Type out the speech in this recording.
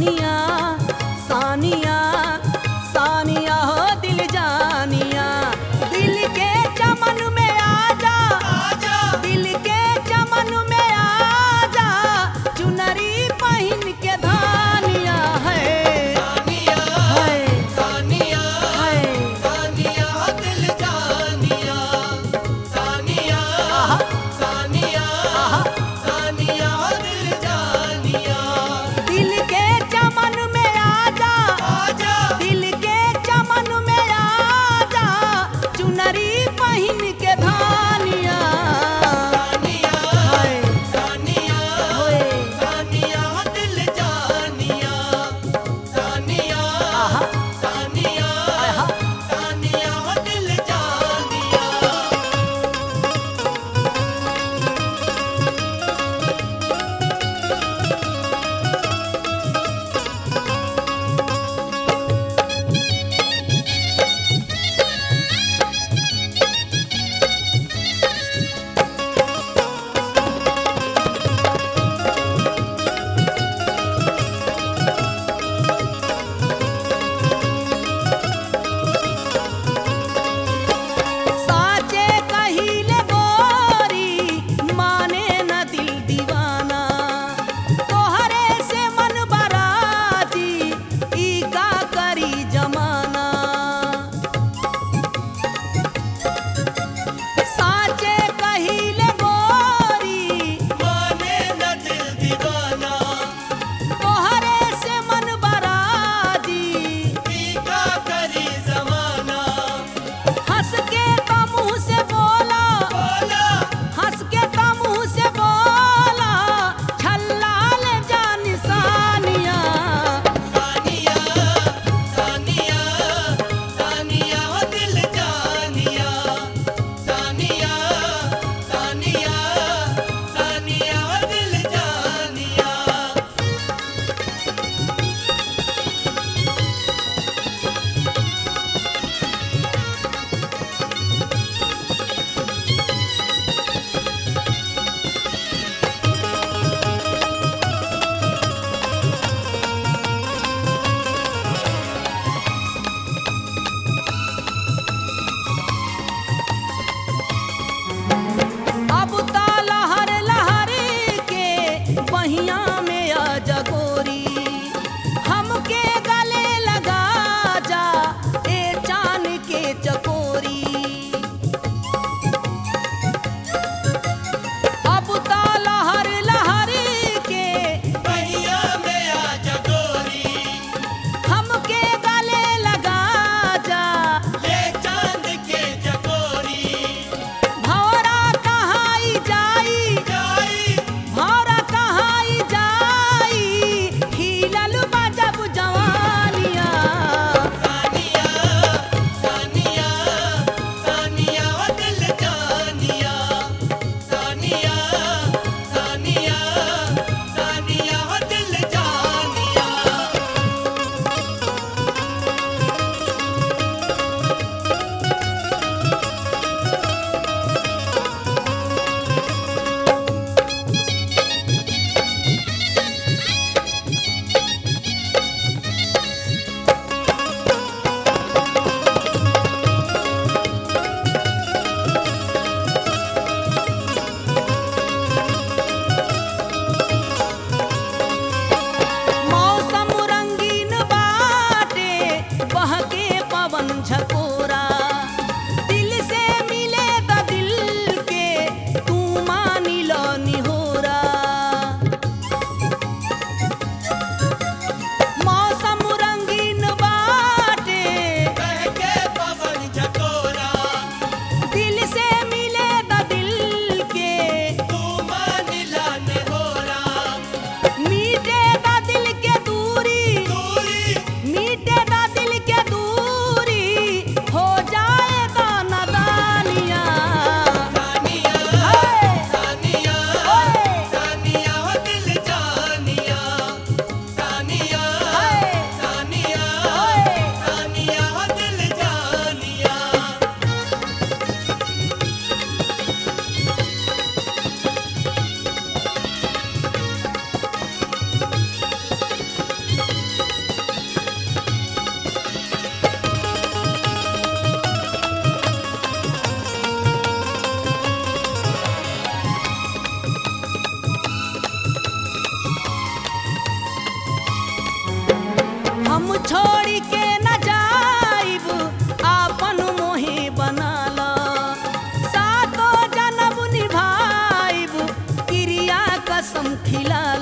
सानिया सानिया सानिया हो दिल जानिया, दिल के चमन में आजा, दिल के चमन में आजा, चुनरी पहन के धानिया है सानिया है सानिया है। सानिया दिल जानिया, सानिया आहा सानिया आहा सानिया दिल जानिया। दिल के चमन में आजा, आजा दिल के चमन में आजा, चुनरी पहन के धानिया सानिया है सानिया होए। सानिया दिल जानिया, सानिया आहा सानिया आहा सानिया दिल जानिया। साचे कहिले गोरी माने न दिल दीवाना, तोहरे से मन बराती ई का करी जमाना। साचे कहिले गोरी माने न दिल दीवाना, तोहरे से मन बराती, टीका करी जमाना। हंस के तो मुँह से बोला, बोला हंस के तो मुँह से बोला, छल्ला ले जा निशानिया सानिया सानिया सानिया दिल जानिया, सानिया सानिया सानिया दिल जानिया। अब ता लहर लहर के बहिया में आ जगोरी, हमके गले लगा जा ए चान के चकोरी। अब ता लहर लहर के पहिया में आजा गोरी, हमके गले लगा जा, ले चांद के चकोरी। भौरा कहाँ ई जाई, जाई भौरा कहाँ ई खिला